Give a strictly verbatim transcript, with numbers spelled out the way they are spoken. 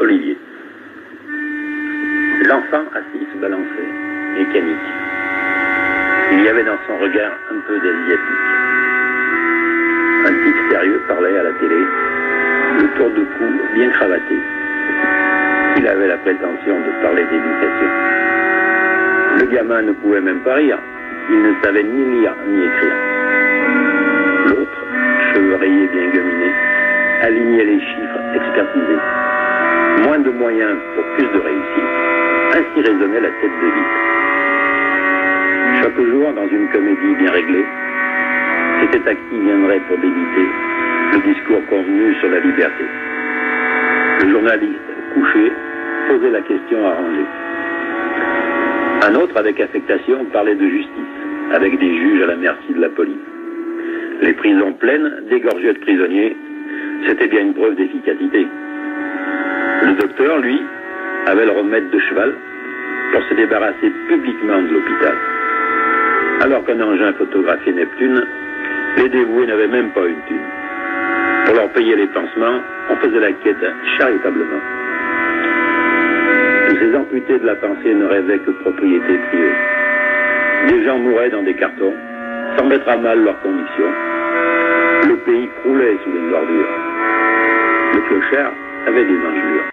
Olivier. L'enfant assis se balançait, mécanique. Il y avait dans son regard un peu d'asiatique. Un type sérieux parlait à la télé, le tour de cou bien cravaté. Il avait la prétention de parler d'éducation. Le gamin ne pouvait même pas rire. Il ne savait ni lire ni écrire. L'autre, cheveux rayés bien gominés, alignait les chiffres expertisés. Moins de moyens pour plus de réussite. Ainsi résonnait la tête de Vite. Chaque jour, dans une comédie bien réglée, c'était à qui viendrait pour débiter le discours convenu sur la liberté. Le journaliste, couché, posait la question arrangée. Un autre, avec affectation, parlait de justice, avec des juges à la merci de la police. Les prisons pleines, dégorgées de prisonniers, c'était bien une preuve d'efficacité. Le docteur, lui, avait le remède de cheval pour se débarrasser publiquement de l'hôpital. Alors qu'un engin photographiait Neptune, les dévoués n'avaient même pas une thune. Pour leur payer les pansements, on faisait la quête charitablement. Tous ces amputés de la pensée ne rêvaient que propriété privée. Des gens mouraient dans des cartons, sans mettre à mal leurs convictions. Le pays croulait sous les ordures. Le clochard avait des enjeux.